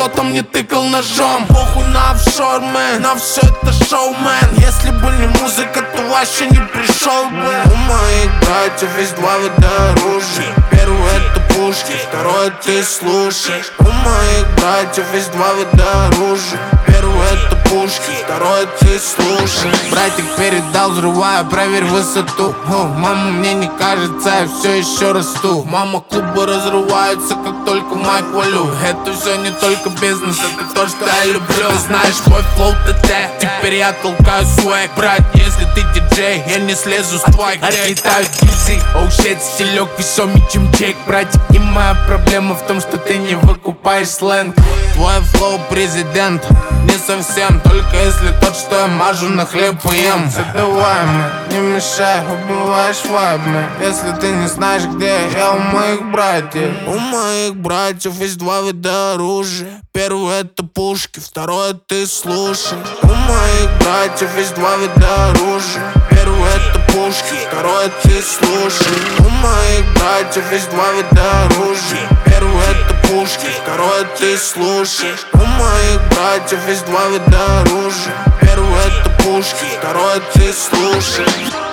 кто-то мне тыкал ножом. Похуй на офшормен, на все это шоумен. Если бы не музыка, то вообще не пришел бы. У моих братьев есть два вида оружия. Первый это пушки, второй ты слушаешь. У моих братьев есть два вида оружия. Первый это пушки, второй ты слушаешь. Братик передал, взрываю, проверь высоту. Мама, мне не кажется, я все еще расту. Мама, клубы разрываются, как только майк валю. Это все не только бизнес, это то, что я люблю. Ты знаешь мой флоу ТТ, теперь я толкаю свэг. Брат, если ты диджей, я не слезу с твоих деек. Отлетаю дизель, оу щит, стилек весомый, чем чек. Братик, и моя проблема в том, что ты не выкупаешь сленг. Твой флоу президент, не совсем, только если тот, что я мажу на хлеб и ем. Задавай мне, не мешай, убиваешь вайбами. Если ты не знаешь, где я у моих братьев. У моих братьев есть два вида оружия. Первый это пушки, второй ты слушаешь. У моих братьев есть два вида оружия. Первый это пушки, второй ты слушаешь. У моих братьев есть два вида оружия. Первый это пушки, второй ты слушаешь. У моих братьев есть два вида оружия. Первый это пушки, второй ты слушаешь.